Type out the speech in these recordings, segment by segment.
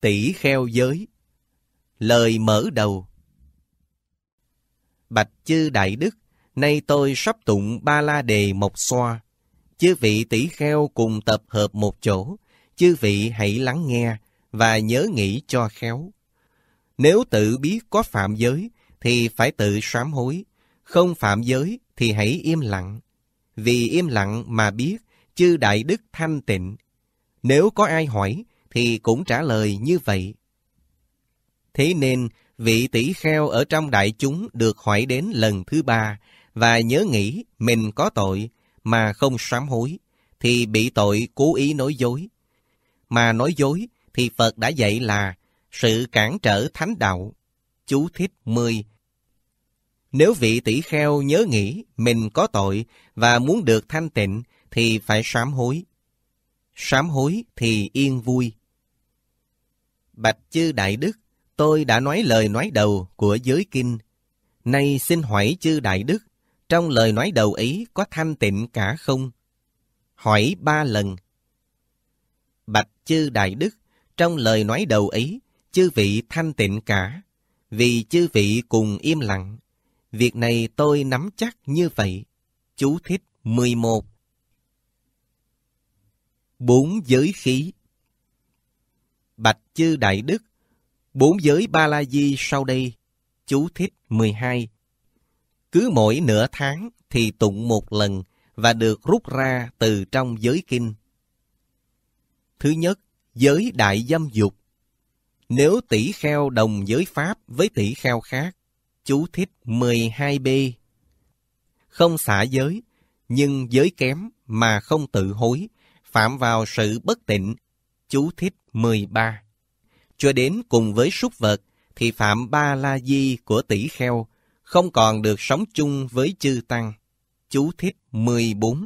Tỷ kheo giới. Lời mở đầu. Bạch chư đại đức, nay tôi sắp tụng Ba La Đề Mộc Xoa. Chư vị tỷ kheo cùng tập hợp một chỗ, chư vị hãy lắng nghe và nhớ nghĩ cho khéo. Nếu tự biết có phạm giới thì phải tự sám hối, không phạm giới thì hãy im lặng. Vì im lặng mà biết chư đại đức thanh tịnh. Nếu có ai hỏi thì cũng trả lời như vậy. Thế nên vị tỷ kheo ở trong đại chúng được hỏi đến lần thứ 3 và nhớ nghĩ mình có tội mà không sám hối thì bị tội cố ý nói dối. Mà nói dối thì Phật đã dạy là sự cản trở thánh đạo. Chú thích 10. Nếu vị tỷ kheo nhớ nghĩ mình có tội và muốn được thanh tịnh thì phải sám hối. Sám hối thì yên vui. Bạch chư đại đức, tôi đã nói lời nói đầu của giới kinh. Nay xin hỏi chư đại đức, trong lời nói đầu ấy có thanh tịnh cả không? Hỏi 3 lần. Bạch chư đại đức, trong lời nói đầu ấy, chư vị thanh tịnh cả, vì chư vị cùng im lặng. Việc này tôi nắm chắc như vậy. Chú thích 11. 4 giới khí. Bạch chư đại đức, 4 giới Ba La Di sau đây. Chú thích 12. Cứ mỗi nửa tháng thì tụng một lần và được rút ra từ trong giới kinh. Thứ nhất, giới đại dâm dục. Nếu tỷ kheo đồng giới pháp với tỷ kheo khác. Chú thích 12b. Không xả giới, nhưng giới kém mà không tự hối, phạm vào sự bất tịnh. Chú thích 13. Cho đến cùng với súc vật thì phạm Ba La Di của tỷ kheo, không còn được sống chung với chư tăng. Chú thích 14.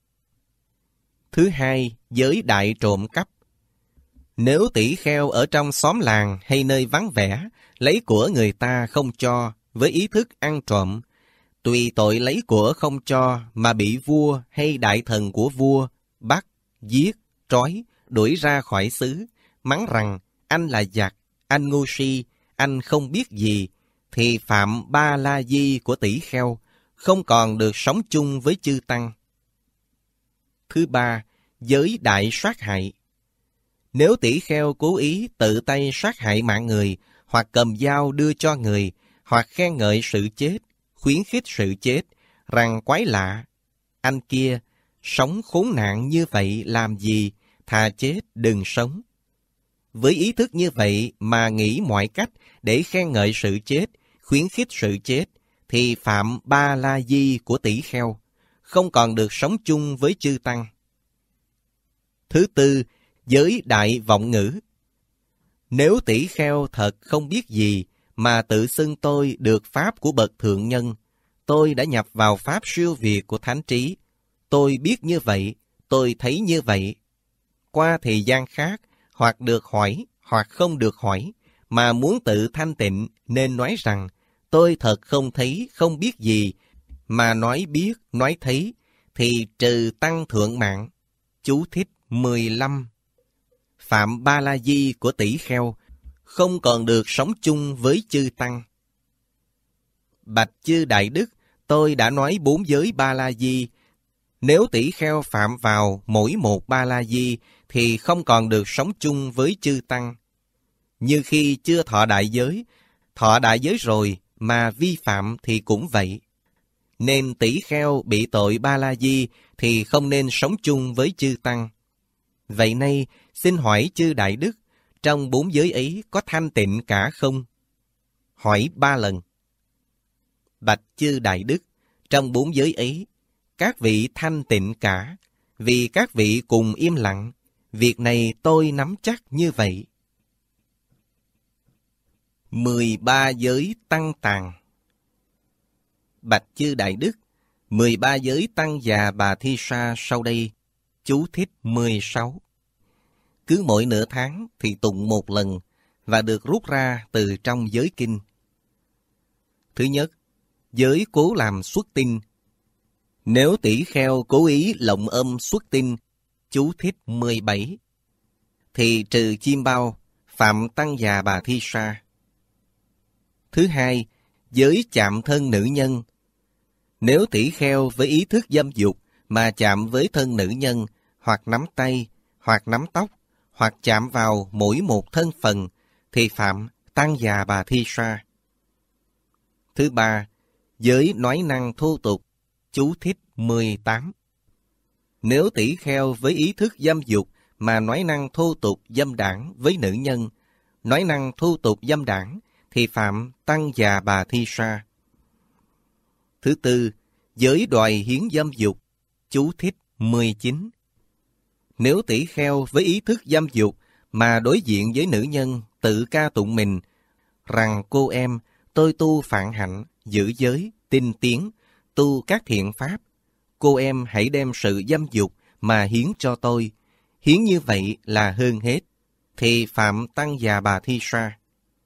Thứ hai, giới đại trộm cắp. Nếu tỷ kheo ở trong xóm làng hay nơi vắng vẻ, lấy của người ta không cho với ý thức ăn trộm, tùy tội lấy của không cho mà bị vua hay đại thần của vua bắt, giết, trói, đuổi ra khỏi xứ, mắng rằng anh là giặc, anh ngu si, anh không biết gì, thì phạm Ba La Di của tỷ kheo, không còn được sống chung với chư tăng. Thứ ba, giới đại sát hại. Nếu tỷ kheo cố ý tự tay sát hại mạng người, hoặc cầm dao đưa cho người, hoặc khen ngợi sự chết, khuyến khích sự chết, rằng quái lạ, anh kia, sống khốn nạn như vậy làm gì, thà chết đừng sống. Với ý thức như vậy mà nghĩ mọi cách để khen ngợi sự chết, khuyến khích sự chết, thì phạm Ba La Di của tỷ kheo, không còn được sống chung với chư tăng. Thứ tư, giới đại vọng ngữ. Nếu tỷ kheo thật không biết gì mà tự xưng tôi được pháp của bậc thượng nhân, tôi đã nhập vào pháp siêu việt của thánh trí, tôi biết như vậy, tôi thấy như vậy. Qua thời gian khác, hoặc được hỏi, hoặc không được hỏi, mà muốn tự thanh tịnh nên nói rằng tôi thật không thấy, không biết gì, mà nói biết, nói thấy, thì trừ tăng thượng mạng. Chú thích 15. Phạm Ba La Di của tỷ kheo, không còn được sống chung với chư tăng. Bạch chư đại đức, tôi đã nói 4 giới Ba La Di. Nếu tỷ kheo phạm vào mỗi một Ba La Di thì không còn được sống chung với chư tăng. Như khi chưa thọ đại giới rồi mà vi phạm thì cũng vậy. Nên tỷ kheo bị tội Ba La Di thì không nên sống chung với chư tăng. Vậy nay, xin hỏi chư đại đức, trong 4 giới ấy có thanh tịnh cả không? Hỏi 3 lần. Bạch chư đại đức, trong 4 giới ấy, các vị thanh tịnh cả, vì các vị cùng im lặng. Việc này tôi nắm chắc như vậy. 13 giới tăng tàng. Bạch chư đại đức, 13 giới tăng già Bà Thi Sa sau đây. Chú thích 16. Cứ mỗi nửa tháng thì tụng một lần và được rút ra từ trong giới kinh. Thứ nhất, giới cố làm xuất tinh. Nếu tỷ kheo cố ý lộng âm xuất tinh, chú thích 17, thì trừ chim bao, phạm Tăng Già Bà Thi Sa. Thứ hai, giới chạm thân nữ nhân. Nếu tỷ kheo với ý thức dâm dục mà chạm với thân nữ nhân, hoặc nắm tay, hoặc nắm tóc, hoặc chạm vào mỗi một thân phần, thì phạm Tăng Già Bà Thi Sa. Thứ ba, giới nói năng thô tục. Chú thích 18. Nếu tỷ kheo với ý thức dâm dục mà nói năng thô tục dâm đảng với nữ nhân, nói năng thô tục dâm đảng, thì phạm Tăng Già Bà Thi Sa. Thứ tư, giới đòi hiến dâm dục. Chú thích 19. Nếu tỷ kheo với ý thức dâm dục mà đối diện với nữ nhân tự ca tụng mình rằng cô em, tôi tu phạn hạnh, giữ giới, tinh tiến, tu các thiện pháp, cô em hãy đem sự dâm dục mà hiến cho tôi, hiến như vậy là hơn hết, thì phạm Tăng Già Bà Thi Sa.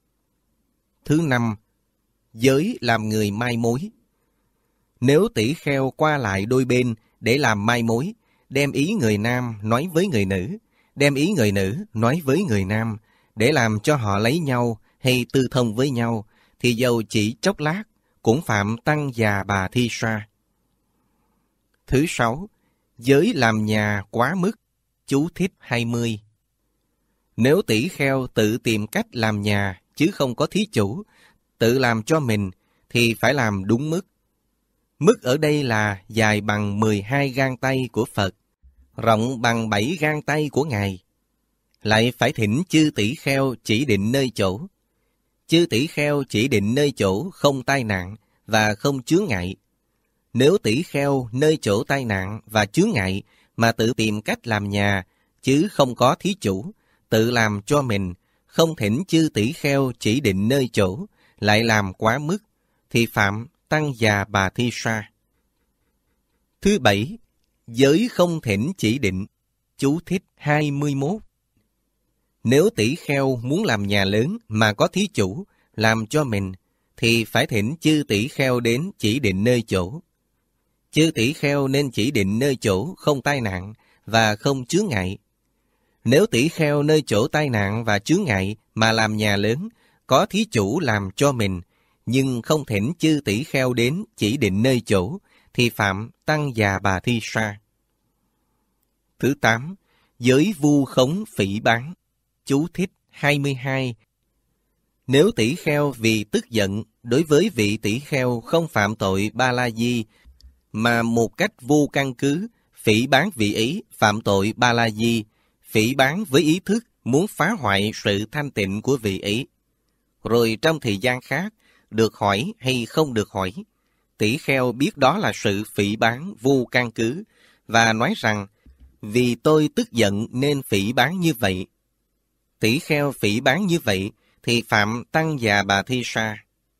Thứ năm, giới làm người mai mối. Nếu tỷ kheo qua lại đôi bên để làm mai mối, đem ý người nam nói với người nữ, đem ý người nữ nói với người nam, để làm cho họ lấy nhau hay tư thông với nhau, thì dầu chỉ chốc lát, cũng phạm Tăng Già Bà Thi Sa. Thứ sáu, giới làm nhà quá mức. Chú thích 20. Nếu tỷ kheo tự tìm cách làm nhà, chứ không có thí chủ, tự làm cho mình, thì phải làm đúng mức. Mức ở đây là dài bằng 12 gang tay của Phật, rộng bằng 7 gang tay của Ngài. Lại phải thỉnh chư tỷ kheo chỉ định nơi chỗ. Chư tỷ kheo chỉ định nơi chỗ không tai nạn và không chướng ngại. Nếu tỷ kheo nơi chỗ tai nạn và chướng ngại mà tự tìm cách làm nhà, chứ không có thí chủ, tự làm cho mình, không thỉnh chư tỷ kheo chỉ định nơi chỗ, lại làm quá mức, thì phạm Tăng Già Bà Thi Sa. Thứ bảy, giới không thỉnh chỉ định. Chú thích 21. Nếu tỷ kheo muốn làm nhà lớn mà có thí chủ, làm cho mình, thì phải thỉnh chư tỷ kheo đến chỉ định nơi chỗ. Chư tỷ kheo nên chỉ định nơi chỗ không tai nạn và không chướng ngại. Nếu tỷ kheo nơi chỗ tai nạn và chướng ngại mà làm nhà lớn, có thí chủ làm cho mình, nhưng không thỉnh chư tỷ kheo đến chỉ định nơi chỗ, thì phạm Tăng Già Bà Thi Sa. Thứ tám, giới vu khống phỉ báng. Chú thích 22. Nếu tỷ kheo vì tức giận đối với vị tỷ kheo không phạm tội Ba La Di, mà một cách vô căn cứ phỉ báng vị ấy phạm tội Ba La Di, phỉ báng với ý thức muốn phá hoại sự thanh tịnh của vị ấy, rồi trong thời gian khác được hỏi hay không được hỏi, tỷ kheo biết đó là sự phỉ báng vô căn cứ và nói rằng vì tôi tức giận nên phỉ báng như vậy. Tỷ kheo phỉ báng như vậy thì phạm Tăng Già Bà Thi Sa.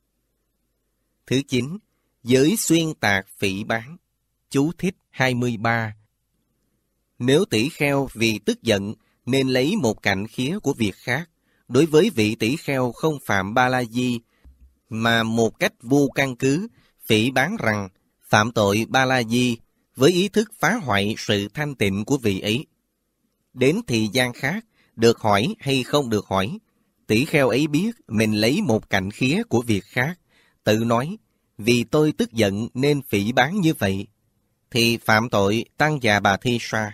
Thứ chín, giới xuyên tạc phỉ báng. Chú thích 23. Nếu tỷ kheo vì tức giận nên lấy một cạnh khía của việc khác, đối với vị tỷ kheo không phạm Ba La Di, mà một cách vô căn cứ phỉ báng rằng phạm tội Ba La Di với ý thức phá hoại sự thanh tịnh của vị ấy. Đến thời gian khác, được hỏi hay không được hỏi, tỷ kheo ấy biết mình lấy một cạnh khía của việc khác, tự nói vì tôi tức giận nên phỉ báng như vậy, thì phạm tội Tăng Già Bà Thi Sa.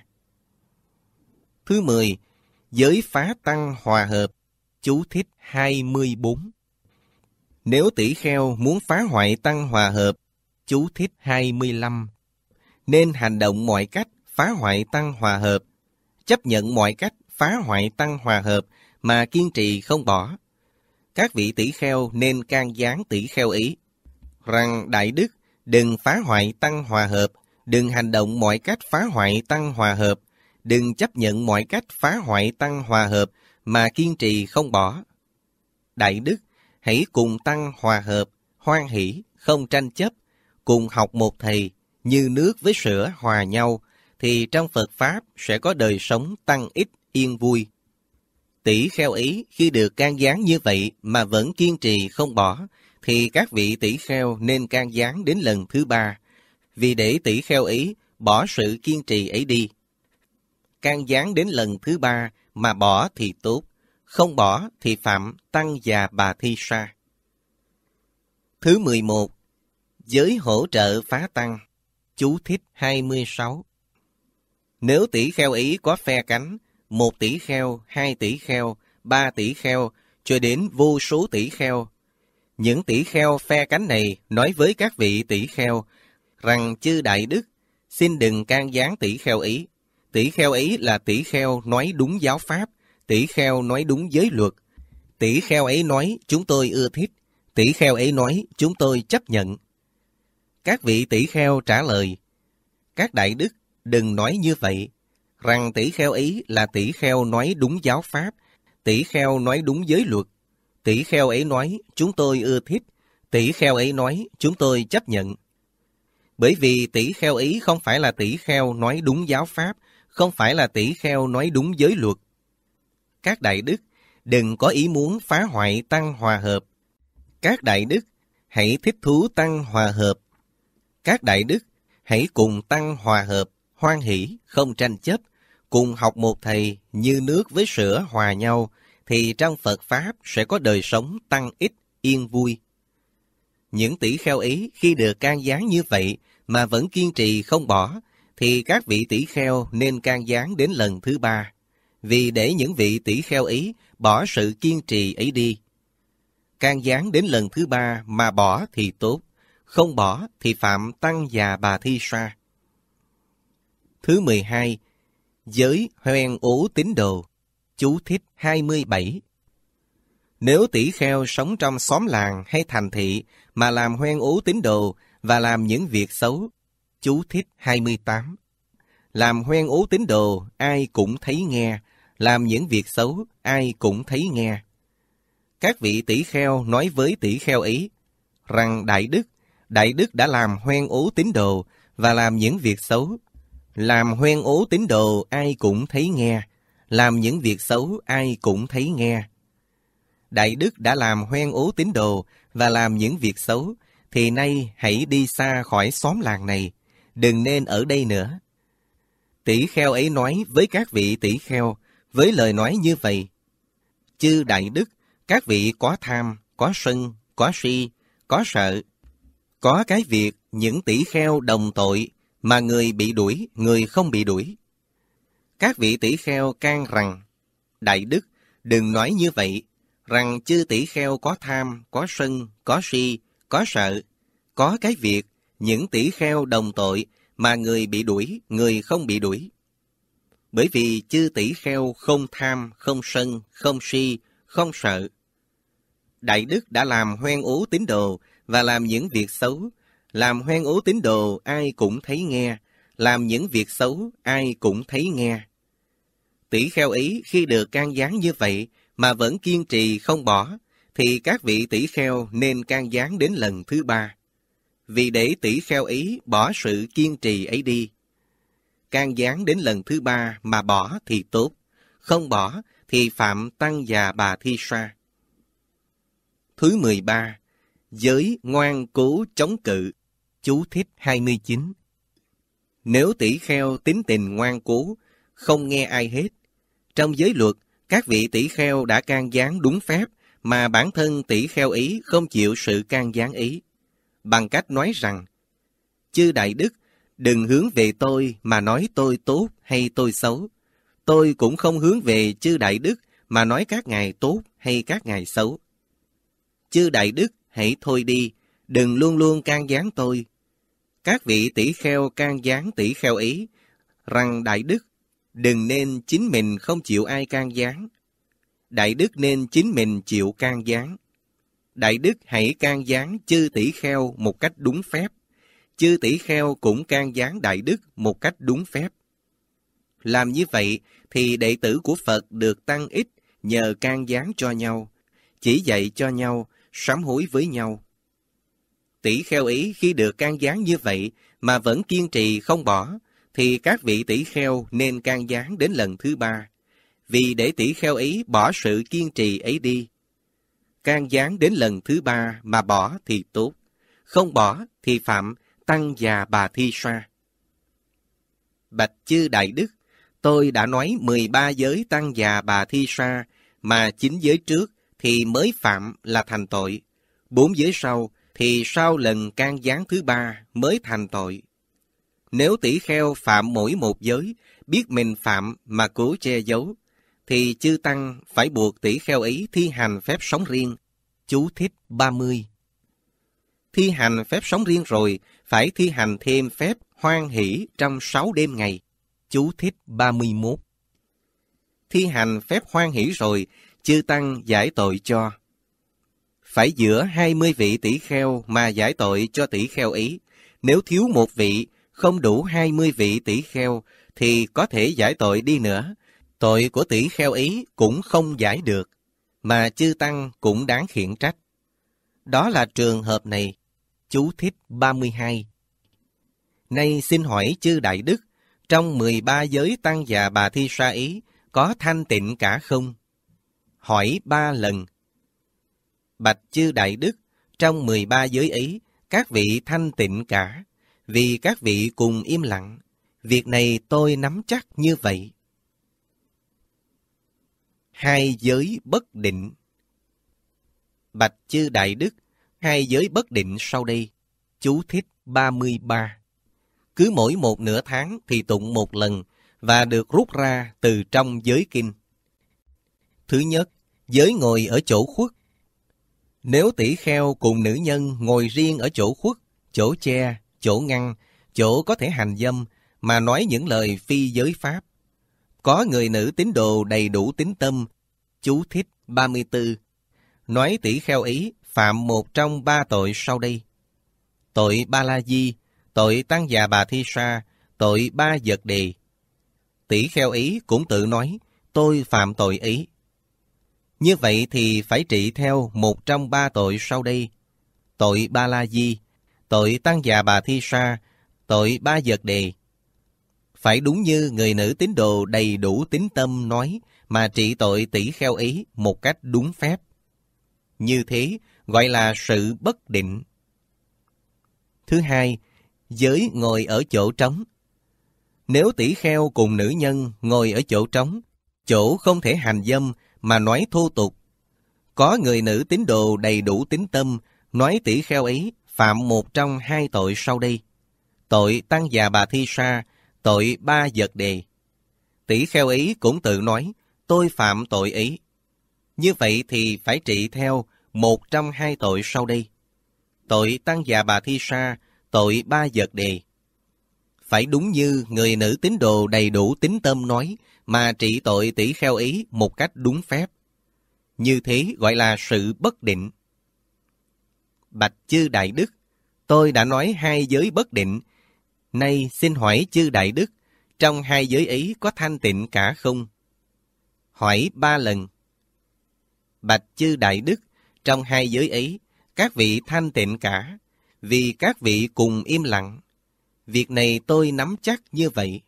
Thứ 10, giới phá tăng hòa hợp. Chú thích 24. Nếu tỷ kheo muốn phá hoại tăng hòa hợp, chú thích 25, nên hành động mọi cách phá hoại tăng hòa hợp, chấp nhận mọi cách phá hoại tăng hòa hợp mà kiên trì không bỏ. Các vị tỷ kheo nên can gián tỷ kheo ấy rằng đại đức đừng phá hoại tăng hòa hợp, đừng hành động mọi cách phá hoại tăng hòa hợp, đừng chấp nhận mọi cách phá hoại tăng hòa hợp mà kiên trì không bỏ. Đại đức, hãy cùng tăng hòa hợp, hoan hỷ, không tranh chấp, cùng học một thầy, như nước với sữa hòa nhau, thì trong Phật Pháp sẽ có đời sống tăng ích yên vui. Tỷ kheo ấy khi được can gián như vậy mà vẫn kiên trì không bỏ, thì các vị tỷ kheo nên can gián đến lần thứ 3, vì để tỷ kheo ấy bỏ sự kiên trì ấy đi. Can gián đến lần thứ 3 mà bỏ thì tốt, không bỏ thì phạm Tăng Già Bà Thi Sa. Thứ 11. Giới hỗ trợ phá tăng. Chú thích 26. Nếu tỷ kheo ấy có phe cánh, 1 tỷ kheo, 2 tỷ kheo, 3 tỷ kheo, cho đến vô số tỷ kheo. Những tỷ kheo phe cánh này nói với các vị tỷ kheo rằng: chư Đại Đức, xin đừng can gián tỷ kheo ấy. Tỷ kheo ấy là tỷ kheo nói đúng giáo pháp, tỷ kheo nói đúng giới luật. Tỷ kheo ấy nói chúng tôi ưa thích, tỷ kheo ấy nói chúng tôi chấp nhận. Các vị tỷ kheo trả lời: các Đại Đức, đừng nói như vậy, rằng tỷ kheo ấy là tỷ kheo nói đúng giáo pháp, tỷ kheo nói đúng giới luật. Tỷ kheo ấy nói chúng tôi ưa thích, tỷ kheo ấy nói chúng tôi chấp nhận. Bởi vì tỷ kheo ấy không phải là tỷ kheo nói đúng giáo pháp, không phải là tỷ kheo nói đúng giới luật. Các Đại Đức, đừng có ý muốn phá hoại tăng hòa hợp. Các Đại Đức, hãy thích thú tăng hòa hợp. Các Đại Đức, hãy cùng tăng hòa hợp, hoan hỷ, không tranh chấp, cùng học một thầy như nước với sữa hòa nhau, thì trong Phật Pháp sẽ có đời sống tăng ích, yên vui. Những tỷ kheo ấy khi được can gián như vậy mà vẫn kiên trì không bỏ, thì các vị tỷ kheo nên can gián đến lần thứ 3, vì để những vị tỷ kheo ấy bỏ sự kiên trì ấy đi. Can gián đến lần thứ 3 mà bỏ thì tốt, không bỏ thì phạm Tăng Già Bà Thi Sa. Thứ 12. Giới hoen ố tín đồ. Chú thích 27. Nếu tỷ kheo sống trong xóm làng hay thành thị mà làm hoen ố tín đồ và làm những việc xấu. Chú thích 28. Làm hoen ố tín đồ ai cũng thấy nghe, làm những việc xấu ai cũng thấy nghe. Các vị tỷ kheo nói với tỷ kheo ấy rằng: Đại Đức đã làm hoen ố tín đồ và làm những việc xấu. Làm hoen ố tín đồ ai cũng thấy nghe, làm những việc xấu ai cũng thấy nghe. Đại Đức đã làm hoen ố tín đồ và làm những việc xấu, thì nay hãy đi xa khỏi xóm làng này, đừng nên ở đây nữa. Tỷ kheo ấy nói với các vị tỷ kheo với lời nói như vậy: chư Đại Đức, các vị có tham, có sân, có si, có sợ. Có cái việc những tỷ kheo đồng tội mà người bị đuổi, người không bị đuổi. Các vị tỷ kheo can rằng: Đại Đức, đừng nói như vậy, rằng chư tỷ kheo có tham, có sân, có si, có sợ. Có cái việc những tỷ kheo đồng tội mà người bị đuổi, người không bị đuổi. Bởi vì chư tỷ kheo không tham, không sân, không si, không sợ. Đại Đức đã làm hoen ố tín đồ và làm những việc xấu. Làm hoen ố tín đồ ai cũng thấy nghe, làm những việc xấu ai cũng thấy nghe. Tỷ kheo ấy khi được can gián như vậy mà vẫn kiên trì không bỏ, thì các vị tỷ kheo nên can gián đến lần thứ 3, vì để tỷ kheo ấy bỏ sự kiên trì ấy đi. Can gián đến lần thứ 3 mà bỏ thì tốt, không bỏ thì phạm Tăng Già Bà Thi Sa. Thứ 13. Giới ngoan cố chống cự. Chú thích 29. Nếu tỷ kheo tín tình ngoan cố, không nghe ai hết, trong giới luật, các vị tỷ kheo đã can gián đúng phép, mà bản thân tỷ kheo ấy không chịu sự can gián ấy, bằng cách nói rằng: chư Đại Đức, đừng hướng về tôi mà nói tôi tốt hay tôi xấu. Tôi cũng không hướng về chư Đại Đức mà nói các ngài tốt hay các ngài xấu. Chư Đại Đức, hãy thôi đi, đừng luôn luôn can gián tôi. Các vị tỷ kheo can gián tỷ kheo ấy rằng: Đại Đức, đừng nên chính mình không chịu ai can gián. Đại Đức nên chính mình chịu can gián. Đại Đức hãy can gián chư tỷ kheo một cách đúng phép. Chư tỷ kheo cũng can gián Đại Đức một cách đúng phép. Làm như vậy thì đệ tử của Phật được tăng ích nhờ can gián cho nhau, chỉ dạy cho nhau, sám hối với nhau. Tỷ kheo ấy khi được can gián như vậy mà vẫn kiên trì không bỏ, thì các vị tỷ kheo nên can gián đến lần thứ 3, vì để tỷ kheo ấy bỏ sự kiên trì ấy đi. Can gián đến lần thứ 3 mà bỏ thì tốt, không bỏ thì phạm Tăng Già Bà Thi Sa. Bạch chư Đại Đức, tôi đã nói 13 giới Tăng Già Bà Thi Sa mà 9 giới trước thì mới phạm là thành tội. 4 giới sau thì sau lần can gián thứ 3 mới thành tội. Nếu tỷ kheo phạm mỗi một giới, biết mình phạm mà cố che giấu, thì chư tăng phải buộc tỷ kheo ấy thi hành phép sống riêng. Chú thích 30. Thi hành phép sống riêng rồi, phải thi hành thêm phép hoan hỷ trong 6 đêm ngày. Chú thích 31. Thi hành phép hoan hỷ rồi, chư tăng giải tội cho. Phải giữa 20 vị tỷ kheo mà giải tội cho tỷ kheo ấy. Nếu thiếu một vị, không đủ 20 vị tỷ kheo, thì có thể giải tội đi nữa. Tội của tỷ kheo ấy cũng không giải được, mà chư tăng cũng đáng khiển trách. Đó là trường hợp này. Chú thích 32. Nay xin hỏi chư Đại Đức, trong 13 giới tăng già Bà Thi Sa ấy, có thanh tịnh cả không? Hỏi 3 lần. Bạch chư Đại Đức, trong 13 giới ấy, các vị thanh tịnh cả, vì các vị cùng im lặng. Việc này tôi nắm chắc như vậy. 2 giới bất định. Bạch chư Đại Đức, 2 giới bất định sau đây. Chú thích 33. Cứ mỗi một nửa tháng thì tụng một lần và được rút ra từ trong giới kinh. Thứ nhất, giới ngồi ở chỗ khuất. Nếu tỷ kheo cùng nữ nhân ngồi riêng ở chỗ khuất, chỗ che, chỗ ngăn, chỗ có thể hành dâm mà nói những lời phi giới pháp, có người nữ tín đồ đầy đủ tín tâm. Chú thích 34. Nói tỷ kheo ấy phạm một trong 3 tội sau đây: tội Ba La Di, tội tăng già Bà Thi Sa, tội 3 vật đề. Tỷ kheo ấy cũng tự nói, tôi phạm tội ấy. Như vậy thì phải trị theo một trong 3 tội sau đây: tội Ba La Di, tội tăng già Bà Thi Sa, tội 3 vật đề. Phải đúng như người nữ tín đồ đầy đủ tín tâm nói, mà trị tội tỷ kheo ấy một cách đúng phép. Như thế gọi là sự bất định. Thứ hai, giới ngồi ở chỗ trống. Nếu tỷ kheo cùng nữ nhân ngồi ở chỗ trống, chỗ không thể hành dâm mà nói thô tục, có người nữ tín đồ đầy đủ tín tâm nói tỷ kheo ấy phạm một trong 2 tội sau đây: tội tăng già Bà Thi Sa, tội 3 vật đề. Tỷ kheo ấy cũng tự nói, tôi phạm tội ấy. Như vậy thì phải trị theo một trong 2 tội sau đây: tội tăng già Bà Thi Sa, tội 3 vật đề. Phải đúng như người nữ tín đồ đầy đủ tín tâm nói, mà trị tội tỷ kheo ấy một cách đúng phép. Như thế gọi là sự bất định. Bạch chư Đại Đức, tôi đã nói 2 giới bất định. Nay xin hỏi chư Đại Đức, trong 2 giới ấy có thanh tịnh cả không? Hỏi 3 lần. Bạch chư Đại Đức, trong 2 giới ấy, các vị thanh tịnh cả, vì các vị cùng im lặng. Việc này tôi nắm chắc như vậy.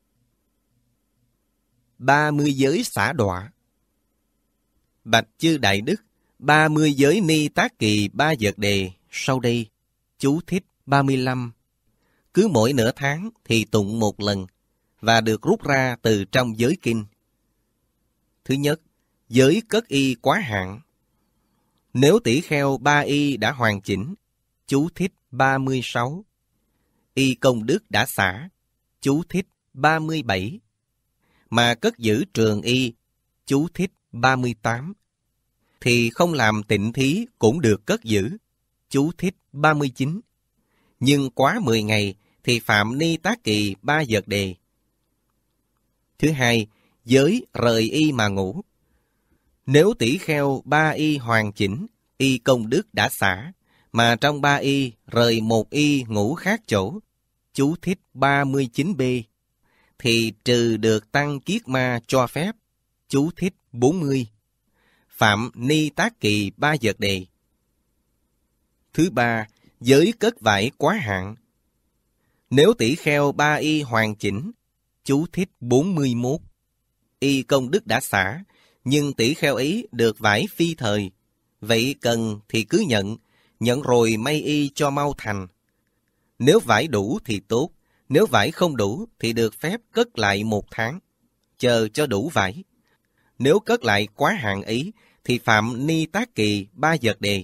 30 giới xả đọa. Bạch chư Đại Đức, 30 giới ni tác kỳ 3 vật đề sau đây. Chú thích 35. Cứ mỗi nửa tháng thì tụng một lần và được rút ra từ trong giới kinh. Thứ nhất, giới cất y quá hạn. Nếu tỷ kheo 3 y đã hoàn chỉnh. Chú thích 36. Y công đức đã xả. Chú thích 37. Mà cất giữ trường y. Chú thích 38. Thì không làm tịnh thí cũng được cất giữ. Chú thích 39. Nhưng quá 10 ngày thì phạm ni tác kỳ 3 vật đề. Thứ hai, giới rời y mà ngủ. Nếu tỷ kheo 3 y hoàn chỉnh, y công đức đã xả, mà trong 3 y rời 1 y ngủ khác chỗ. Chú thích 39b. Thì trừ được tăng kiết ma cho phép. Chú thích 40. Phạm ni tác kỳ 3 vật đề. Thứ ba, giới cất vải quá hạn. Nếu tỷ kheo 3 y hoàn chỉnh. Chú thích 41. Y công đức đã xả, nhưng tỷ kheo ấy được vải phi thời. Vậy cần thì cứ nhận rồi may y cho mau thành. Nếu vải đủ thì tốt, nếu vải không đủ thì được phép cất lại 1 tháng, chờ cho đủ vải. Nếu cất lại quá hạn ấy, thì phạm ni tác kỳ 3 vật đề.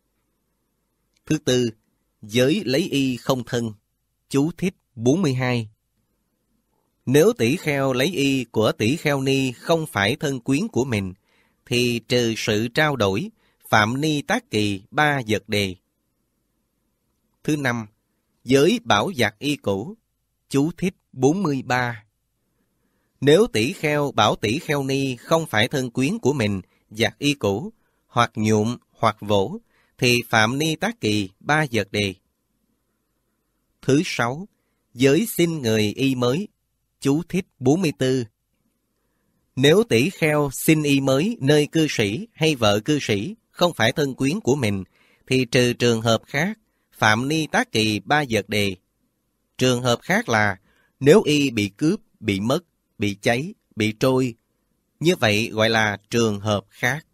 Thứ tư, giới lấy y không thân. Chú thích 42. Nếu tỷ kheo lấy y của tỷ kheo ni không phải thân quyến của mình, thì trừ sự trao đổi, phạm ni tác kỳ 3 vật đề. Thứ năm, giới bảo giặt y cũ. Chú thích 43. Nếu tỷ kheo bảo tỷ kheo ni không phải thân quyến của mình, giặt y cũ, hoặc nhuộm hoặc vỗ, thì phạm ni tác kỳ 3 vật đề. Thứ sáu, giới xin người y mới. Chú thích 44. Nếu tỷ kheo xin y mới nơi cư sĩ hay vợ cư sĩ không phải thân quyến của mình, thì trừ trường hợp khác, phạm ni tác kỳ 3 vật đề. Trường hợp khác là nếu y bị cướp, bị mất, bị cháy, bị trôi, như vậy gọi là trường hợp khác.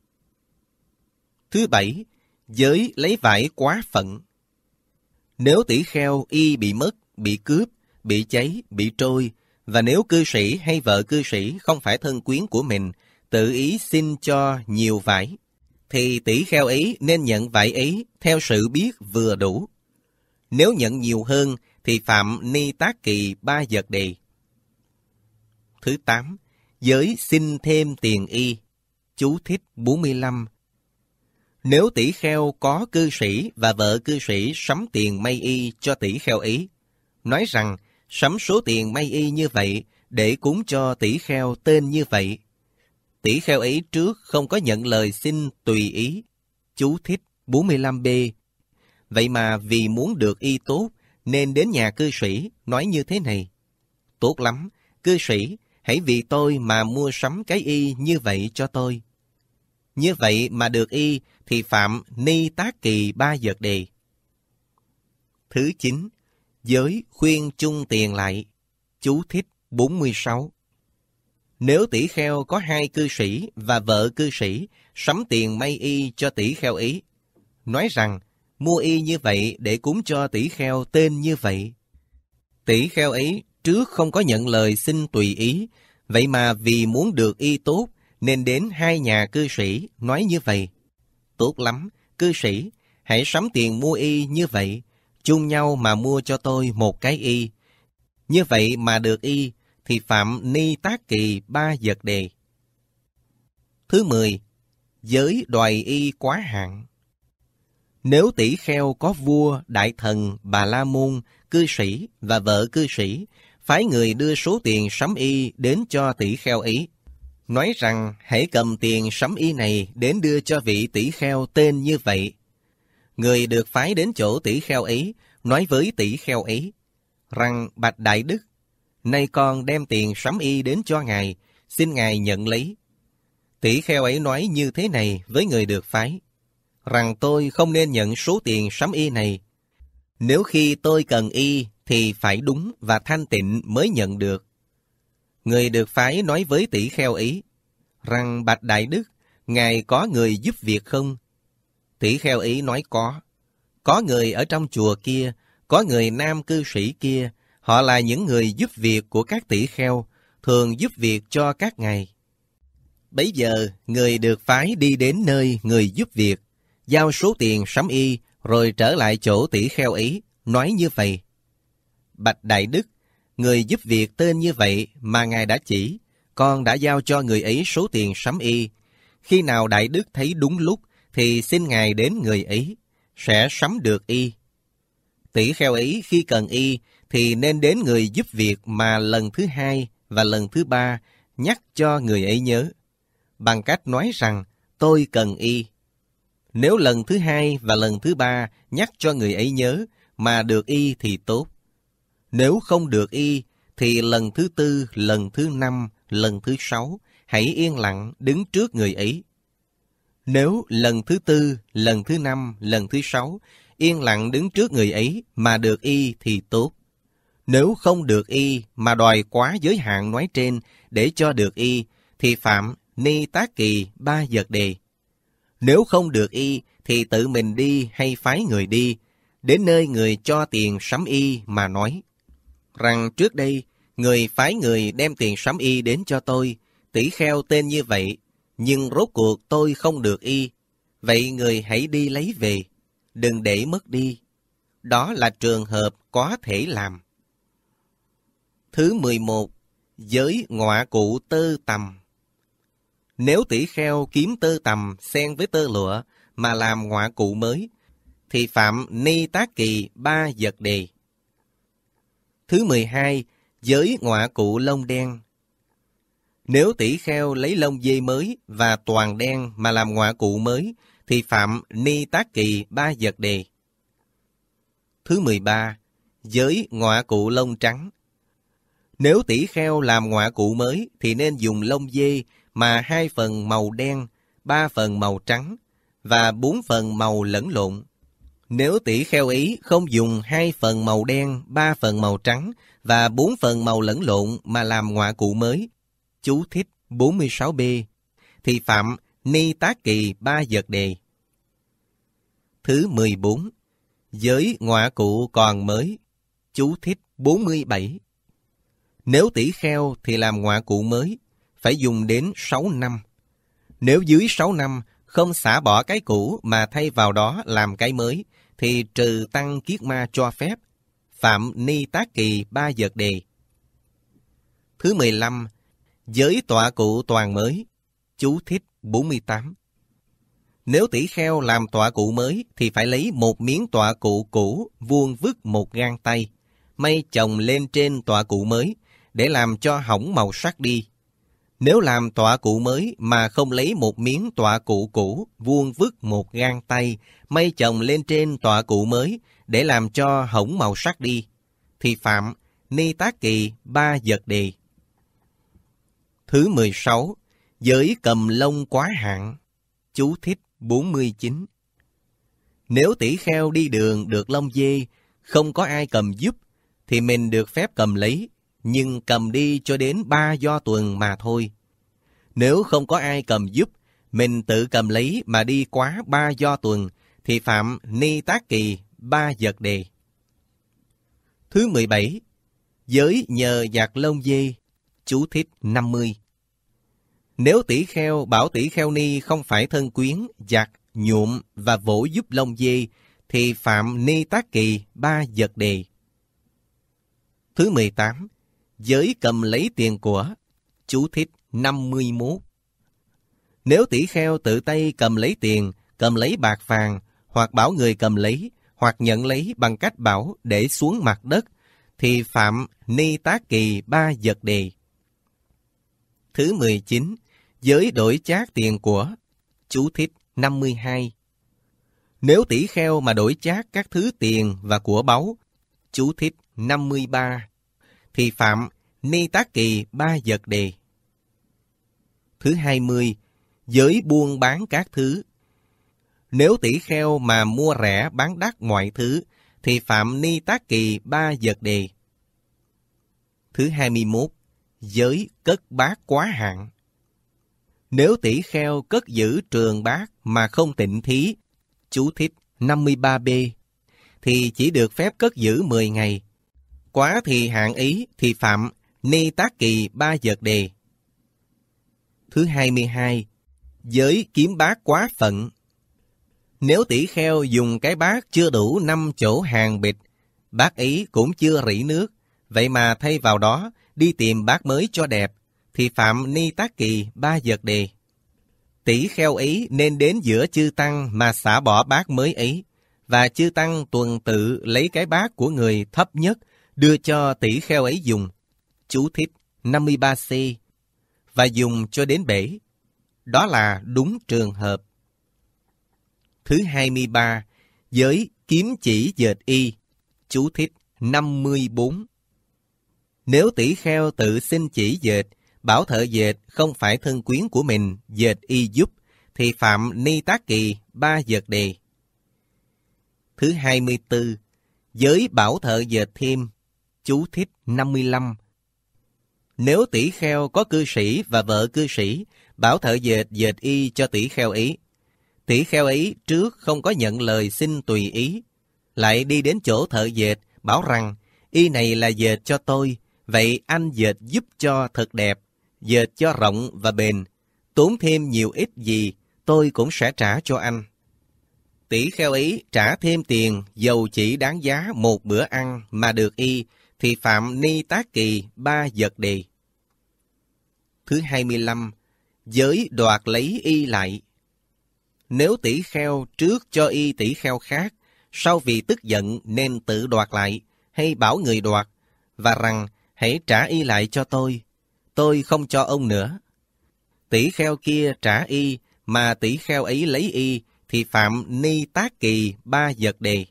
Thứ bảy, giới lấy vải quá phận. Nếu tỷ kheo y bị mất, bị cướp, bị cháy, bị trôi, và nếu cư sĩ hay vợ cư sĩ không phải thân quyến của mình, tự ý xin cho nhiều vải, thì tỷ kheo ấy nên nhận vải ấy theo sự biết vừa đủ. Nếu nhận nhiều hơn, thì phạm ni tác kỳ 3 vật đề. Thứ 8, giới xin thêm tiền y. Chú thích 45. Nếu tỷ kheo có cư sĩ và vợ cư sĩ sắm tiền may y cho tỷ kheo ấy, nói rằng sắm số tiền may y như vậy để cúng cho tỷ kheo tên như vậy, tỷ kheo ấy trước không có nhận lời xin tùy ý. Chú thích 45b. Vậy mà vì muốn được y tốt, nên đến nhà cư sĩ nói như thế này: tốt lắm, cư sĩ, hãy vì tôi mà mua sắm cái y như vậy cho tôi. Như vậy mà được y, thì phạm ni tác kỳ 3 vật đề. Thứ 9, giới khuyên chung tiền lại. Chú thích 46. Nếu tỷ kheo có 2 cư sĩ và vợ cư sĩ sắm tiền may y cho tỷ kheo ấy, nói rằng mua y như vậy để cúng cho tỷ kheo tên như vậy, tỷ kheo ấy trước không có nhận lời xin tùy ý, vậy mà vì muốn được y tốt nên đến 2 nhà cư sĩ nói như vậy: tốt lắm, cư sĩ, hãy sắm tiền mua y như vậy, chung nhau mà mua cho tôi một cái y. Như vậy mà được y, thì phạm ni tác kỳ 3 vật đề. Thứ 10, giới đòi y quá hạn. Nếu tỷ kheo có vua, đại thần, bà la môn, cư sĩ và vợ cư sĩ, phái người đưa số tiền sắm y đến cho tỷ kheo ấy, nói rằng hãy cầm tiền sắm y này đến đưa cho vị tỷ kheo tên như vậy. Người được phái đến chỗ tỷ kheo ấy, nói với tỷ kheo ấy rằng: bạch đại đức, nay con đem tiền sắm y đến cho ngài, xin ngài nhận lấy. Tỷ kheo ấy nói như thế này với người được phái, rằng tôi không nên nhận số tiền sắm y này. Nếu khi tôi cần y thì phải đúng và thanh tịnh mới nhận được. Người được phái nói với tỷ kheo ấy rằng: bạch đại đức, ngài có người giúp việc không? Tỷ kheo ấy nói có. Có người ở trong chùa kia, có người nam cư sĩ kia, họ là những người giúp việc của các tỷ kheo, thường giúp việc cho các ngài. Bấy giờ, người được phái đi đến nơi người giúp việc, giao số tiền sắm y, rồi trở lại chỗ tỷ kheo ấy, nói như vậy: bạch đại đức, người giúp việc tên như vậy mà ngài đã chỉ, con đã giao cho người ấy số tiền sắm y. Khi nào đại đức thấy đúng lúc, thì xin ngài đến người ấy, sẽ sắm được y. Tỷ kheo ấy khi cần y, thì nên đến người giúp việc mà lần thứ 2 và lần thứ 3 nhắc cho người ấy nhớ, bằng cách nói rằng: tôi cần y. Nếu lần thứ 2 và lần thứ 3 nhắc cho người ấy nhớ mà được y thì tốt. Nếu không được y, thì lần thứ 4, lần thứ 5, lần thứ 6 hãy yên lặng đứng trước người ấy. Nếu lần thứ 4, lần thứ 5, lần thứ 6 yên lặng đứng trước người ấy mà được y thì tốt. Nếu không được y mà đòi quá giới hạn nói trên để cho được y, thì phạm ni tác kỳ 3 vật đề. Nếu không được y thì tự mình đi hay phái người đi, đến nơi người cho tiền sắm y mà nói rằng: trước đây, người phái người đem tiền sắm y đến cho tôi, tỷ kheo tên như vậy, nhưng rốt cuộc tôi không được y. Vậy người hãy đi lấy về, đừng để mất đi. Đó là trường hợp có thể làm. Thứ 11. Giới ngọa cụ tơ tằm. Nếu tỷ kheo kiếm tơ tằm xen với tơ lụa mà làm ngọa cụ mới, thì phạm ni tác kỳ 3 vật đề. Thứ 12. Giới ngọa cụ lông đen. Nếu tỷ kheo lấy lông dê mới và toàn đen mà làm ngọa cụ mới, thì phạm ni tác kỳ 3 vật đề. Thứ 13. Giới ngọa cụ lông trắng. Nếu tỷ kheo làm ngọa cụ mới thì nên dùng lông dê mà 2 phần màu đen, 3 phần màu trắng và 4 phần màu lẫn lộn. Nếu tỷ kheo ấy không dùng 2 phần màu đen, 3 phần màu trắng và 4 phần màu lẫn lộn mà làm ngọa cụ mới, chú thích 46b, thì phạm ni tác kỳ 3 vật đề. Thứ 14. Giới ngọa cụ còn mới, chú thích 47. Nếu tỷ kheo thì làm ngọa cụ mới, phải dùng đến 6 năm. Nếu dưới 6 năm không xả bỏ cái cũ mà thay vào đó làm cái mới, thì trừ tăng kiết ma cho phép, phạm ni tác kỳ 3 vật đề. Thứ 15. Giới tọa cụ toàn mới, chú thích 48. Nếu tỷ kheo làm tọa cụ mới thì phải lấy một miếng tọa cụ cũ vuông vức một gang tay, may chồng lên trên tọa cụ mới để làm cho hỏng màu sắc đi. Nếu làm tọa cụ mới mà không lấy một miếng tọa cụ cũ vuông vức một gang tay, may chồng lên trên tọa cụ mới để làm cho hỏng màu sắc đi, thì phạm ni tác kỳ 3 vật đề. Thứ 16. Giới cầm lông quá hạn, chú thích 49. Nếu tỷ kheo đi đường được lông dê, không có ai cầm giúp, thì mình được phép cầm lấy, nhưng cầm đi cho đến 3 do tuần mà thôi. Nếu không có ai cầm giúp, mình tự cầm lấy mà đi quá 3 do tuần, thì phạm ni tác kỳ 3 vật đề. Thứ 17. Giới nhờ giặt lông dê, chú thích 50. Nếu tỷ kheo bảo tỷ kheo ni không phải thân quyến, giặt, nhuộm và vỗ giúp lông dê, thì phạm ni tác kỳ 3 vật đề. Thứ 18. Giới cầm lấy tiền của, chú thích 51. Nếu tỷ kheo tự tay cầm lấy tiền, cầm lấy bạc vàng, hoặc bảo người cầm lấy, hoặc nhận lấy bằng cách bảo để xuống mặt đất, thì phạm ni tác kỳ 3 vật đề. Thứ 19. Giới đổi chác tiền của, chú thích 52. Nếu tỷ kheo mà đổi chác các thứ tiền và của báu, chú thích 53, thì phạm ni tác kỳ 3 vật đề. Thứ 20. Giới buôn bán các thứ. Nếu tỷ kheo mà mua rẻ bán đắt mọi thứ, thì phạm ni tác kỳ 3 vật đề. Thứ 21. Giới cất bát quá hạn. Nếu tỷ kheo cất giữ trường bát mà không tịnh thí, chú thích 53b, thì chỉ được phép cất giữ 10 ngày. Quá thì hạn ý thì phạm ni tác kỳ 3 vật đề. Thứ 22. Giới kiếm bát quá phận. Nếu tỷ kheo dùng cái bát chưa đủ 5 chỗ hàng bịch, bát ấy cũng chưa rỉ nước, vậy mà thay vào đó đi tìm bát mới cho đẹp, thì phạm ni tác kỳ 3 vật đề. Tỷ kheo ấy nên đến giữa chư tăng mà xả bỏ bát mới ấy, và chư tăng tuần tự lấy cái bát của người thấp nhất đưa cho tỷ kheo ấy dùng, chú thích 53c, và dùng cho đến bể. Đó là đúng trường hợp. Thứ 23. Giới kiếm chỉ dệt y, chú thích 54. Nếu tỷ kheo tự xin chỉ dệt, bảo thợ dệt không phải thân quyến của mình dệt y giúp, thì phạm ni tác kỳ 3 vật đề. Thứ 24. Giới bảo thợ dệt thêm, chú thích 55. Nếu tỷ kheo có cư sĩ và vợ cư sĩ, bảo thợ dệt dệt y cho tỷ kheo ấy. Tỷ kheo ấy trước không có nhận lời xin tùy ý, lại đi đến chỗ thợ dệt, bảo rằng, y này là dệt cho tôi, vậy anh dệt giúp cho thật đẹp, dệt cho rộng và bền, tốn thêm nhiều ít gì, tôi cũng sẽ trả cho anh. Tỷ kheo ấy trả thêm tiền dầu chỉ đáng giá một bữa ăn mà được y, thì phạm ni tác kỳ 3 vật đề. Thứ 25, giới đoạt lấy y lại. Nếu tỷ kheo trước cho y tỷ kheo khác, sau vì tức giận nên tự đoạt lại, hay bảo người đoạt, và rằng hãy trả y lại cho tôi không cho ông nữa. Tỷ kheo kia trả y, mà tỷ kheo ấy lấy y, thì phạm ni tác kỳ 3 vật đề.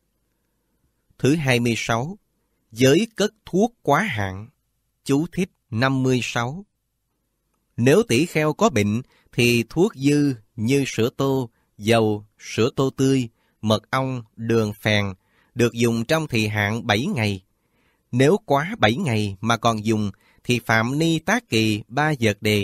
Thứ 26, giới cất thuốc quá hạn. Chú thích 56. Nếu tỷ kheo có bệnh, thì thuốc dư như sữa tô, dầu, sữa tô tươi, mật ong, đường phèn được dùng trong thời hạn 7 ngày. Nếu quá 7 ngày mà còn dùng, thì phạm ni tác kỳ 3 vật đề.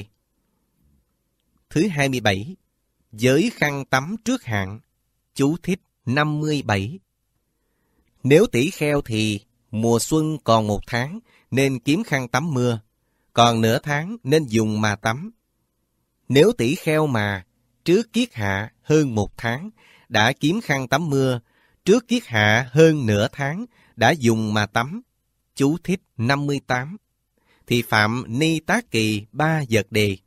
Thứ 27, giới khăn tắm trước hạn. Chú thích 57. Nếu tỷ kheo thì mùa xuân còn 1 tháng nên kiếm khăn tắm mưa, còn nửa tháng nên dùng mà tắm. Nếu tỷ kheo mà trước kiết hạ hơn 1 tháng đã kiếm khăn tắm mưa, trước kiết hạ hơn nửa tháng đã dùng mà tắm. Chú thích 58. Thì phạm ni tác kỳ 3 vật đề.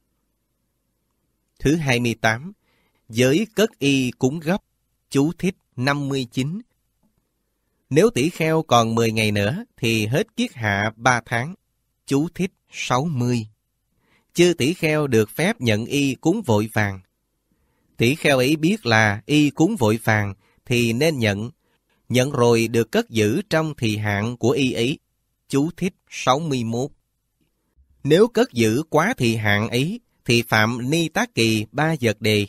Thứ 28, giới cất y cúng gấp. Chú thích 59. Nếu tỷ kheo còn 10 ngày nữa thì hết kiết hạ 3 tháng. Chú thích 60. Chư tỷ kheo được phép nhận y cúng vội vàng. Tỷ kheo ấy biết là y cúng vội vàng thì nên nhận rồi được cất giữ trong thời hạn của y ấy. Chú thích 61. Nếu cất giữ quá thời hạn ấy thì phạm ni tác kỳ 3 vật đề.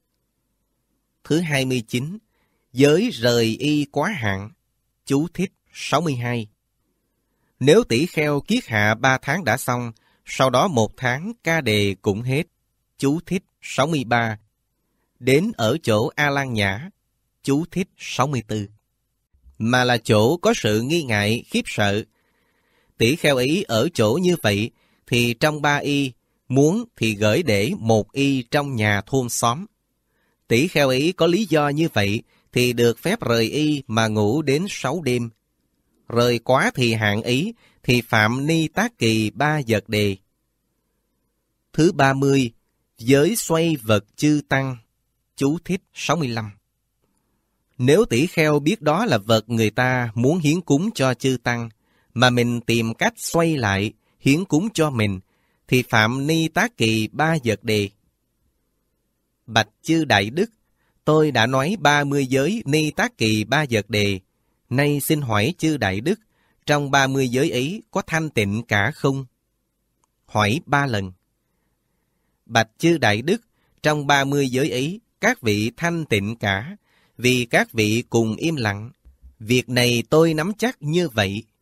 Thứ 29, giới rời y quá hạn. Chú thích 62. Nếu tỷ kheo kiết hạ 3 tháng đã xong, sau đó 1 tháng ca đề cũng hết. Chú thích 63. Đến ở chỗ A Lan Nhã. Chú thích 64. Mà là chỗ có sự nghi ngại, khiếp sợ. Tỷ kheo ấy ở chỗ như vậy, thì trong 3 y, muốn thì gửi để 1 y trong nhà thôn xóm. Tỷ kheo ấy có lý do như vậy, thì được phép rời y mà ngủ đến 6 đêm. Rời quá thì hạn ấy, thì phạm ni tác kỳ 3 vật đề. Thứ 30, giới xoay vật chư tăng. Chú thích 65. Nếu tỷ kheo biết đó là vật người ta muốn hiến cúng cho chư tăng, mà mình tìm cách xoay lại, hiến cúng cho mình, thì phạm ni tác kỳ 3 vật đề. Bạch chư Đại Đức, tôi đã nói 30 giới ni tác kỳ 3 vật đề. Nay xin hỏi chư Đại Đức, trong 30 giới ấy có thanh tịnh cả không? Hỏi 3 lần. Bạch chư Đại Đức, trong 30 giới ấy, các vị thanh tịnh cả, vì các vị cùng im lặng. Việc này tôi nắm chắc như vậy.